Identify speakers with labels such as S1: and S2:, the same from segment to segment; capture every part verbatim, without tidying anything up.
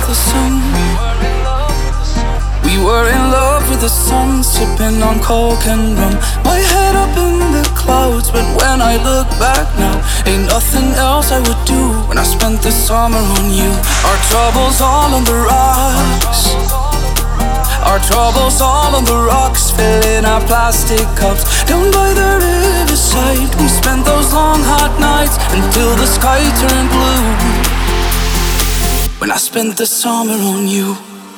S1: the sun. We were in love with the sun, sipping on coke and rum. My head up in the clouds, but when I look back now, ain't nothing else I would do when I spent the summer on you. Our troubles all on the rocks, our troubles all on the rocks, filling our plastic cups. Down by the riverside, we spent those long hot nights until the sky turned blue. When I spent the summer on you.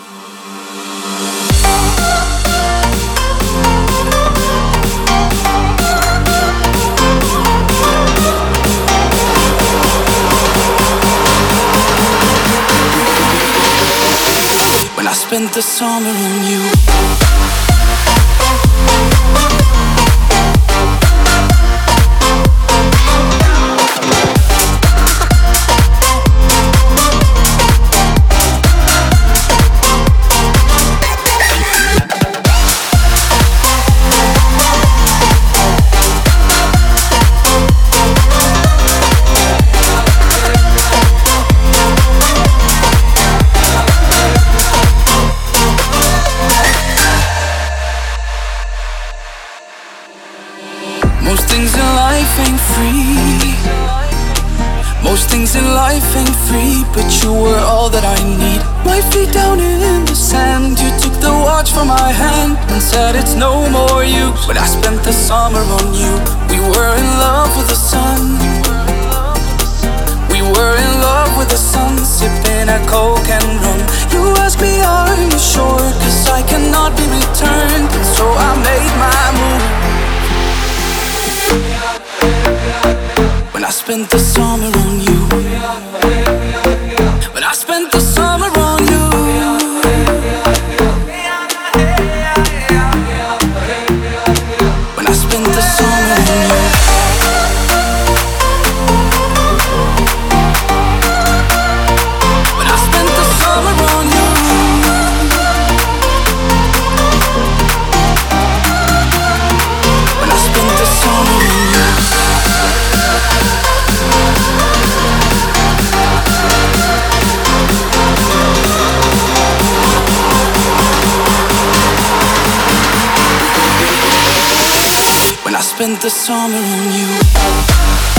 S1: When I spent the summer on you. Most things in life ain't free. Most things in life ain't free, but you were all that I need. My feet down in the sand, you took the watch from my hand and said it's no more use. But I spent the summer on you. We were in love with the sun. We were in love with the sun, sipping a coke and rum. You asked me, are you sure? Cause I cannot be returned, and so I made my move. When I spent the summer on you. When I spent the summer on you. When I spent the summer on you. When I spent the summer on you. When I spent the summer on you. When I spent the summer on you.